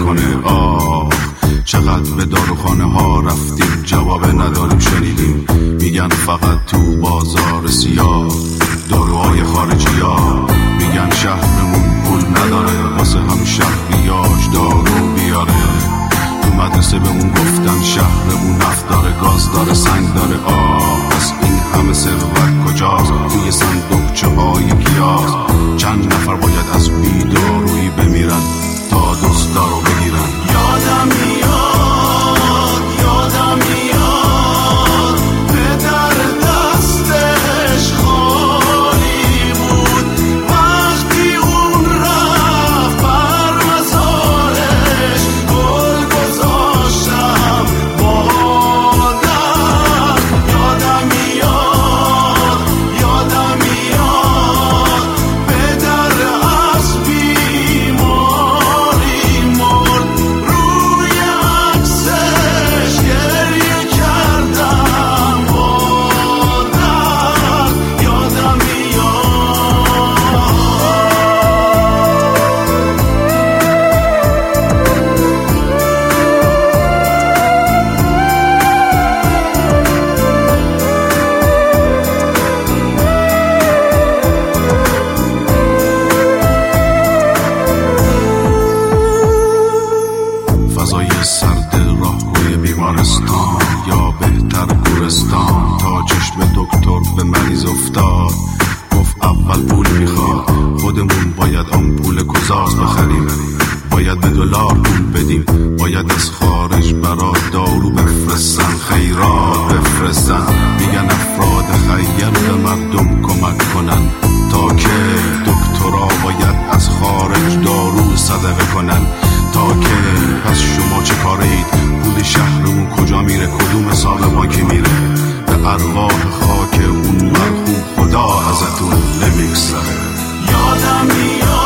کنه. چقدر به داروخانه ها رفتیم جواب نداریم شنیدیم، میگن فقط تو بازار سیاه داروهای خارجی ها. میگن شهرمون پول نداره واسه هم شهریاش دارو بیاره. تو مدرسه بهمون گفتن شهرمون نفت داره، گاز داره، سنگ داره. پس این همه ثروت کجاست؟ توی صندوقچه های گیاس. چند نفر باید از بیدارویی بمیرن تا دوست دارو بگیرن. یادم میاد پدر دستش خالی بود وقتی اون رفت بر مزارش گل گذاشتم بادم. یادم میاد پدر از بیماری مرد روی عکسش گریه کردم بادم. یادم فضای سرد راهروی بیمارستان یا بهتر گورستان. تا چشم دکتر به مریض افتاد گفت اول پول میخواد. خودمون باید آمپول گذاز بخریم، باید به دلار پول بدیم، باید از خارج برا دارو بفرستن، خیرات بفرستن. میگن افراد خیر به مردم کمک کنن تا که دکترها باید از خارج دارو صدقه کنن. تا که پس شما چه کارید؟ پول شهرمون کجا میره؟ کدوم حساب بانکی میره؟ به ارواح خاک اون مرحوم خدا ازتون نمیگذره. یادم میاد